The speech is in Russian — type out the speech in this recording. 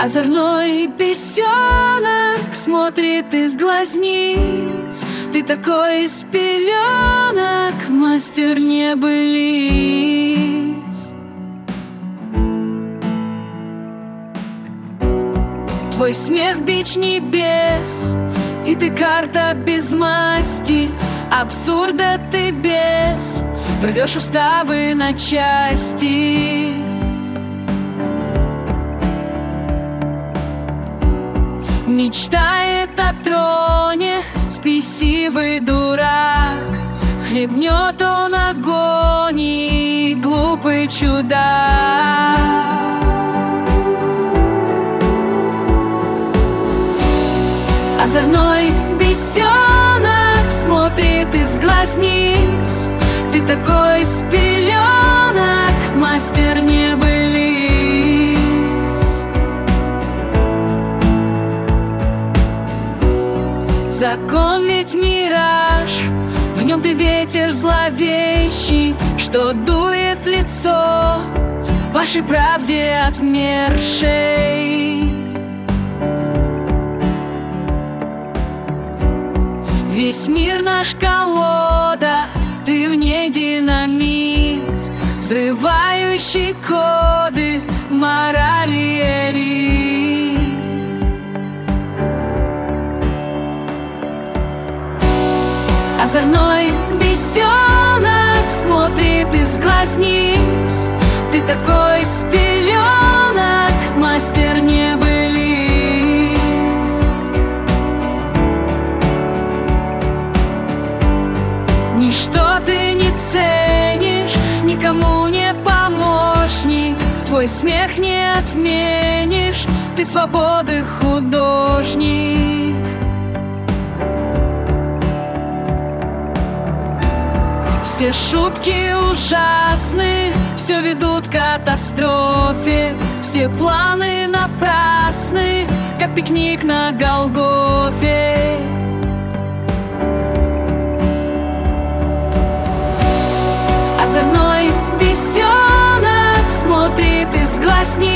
Озорной бесенок смотрит из глазниц. Ты такой из пеленок, мастер небылиц. Твой смех бич небес, и ты карта без масти. Абсурда ты без, рвешь уставы на части. Мечтает о троне спесивый дурак. Хлебнет он агонии, глупый чудак. Озорной бесенок смотрит из глазниц. Ты такой из пеленок, мастер небылиц. Закон ведь мираж, в нем ты ветер зловещий, что дует в лицо вашей правде отмершей. Весь мир наш колода, ты в ней динамит, взрывающий коды морали элит. Озорной бесенок смотрит из глазниц. Ты такой из пеленок, мастер небылиц. Ничто ты не ценишь, никому не помощник. Твой смех не отменишь, ты свободы художник. Все шутки ужасны, все ведут к катастрофе. Все планы напрасны, как пикник на Голгофе. Озорной бесенок смотрит из глазниц.